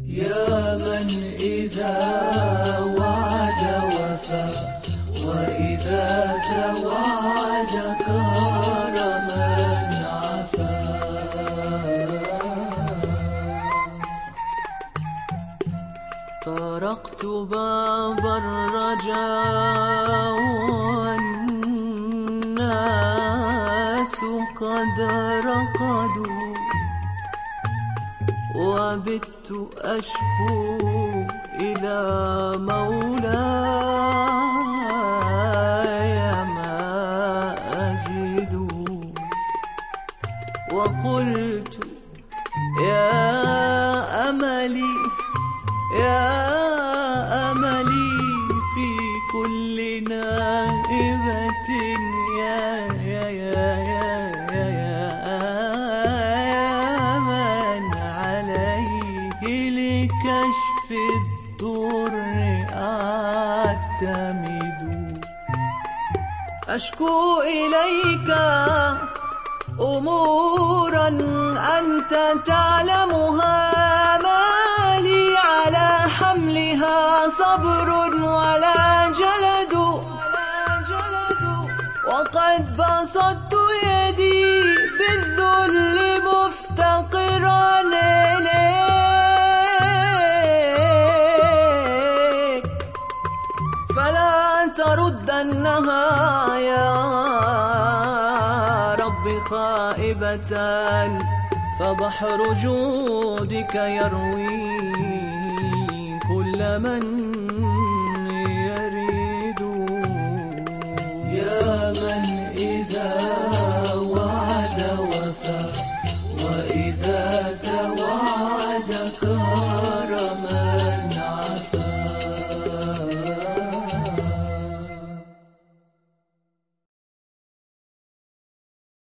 يا من إذا وعد وفى، وإذا توعد كرما عفا. طرقت باب الرجاء والناس قد رقدوا، وبت أشكو إلى مولاي ما أجد، وقلت يا أملي يا أملي في كل نائبة، يا يا يا يا يا يا من عليه لكشف الضر أعتمد. أشكو إليك أمورا أنت تعلمها، ما لي على حملها صبر ولا جلد، وقد بسطت يدي بالذل مفتقرا إليك، فلا تردنها يا رب خائبة، فبحر جودك يروي كل من يريد. يا من إذا وعد وفى، وإذا توعد كرما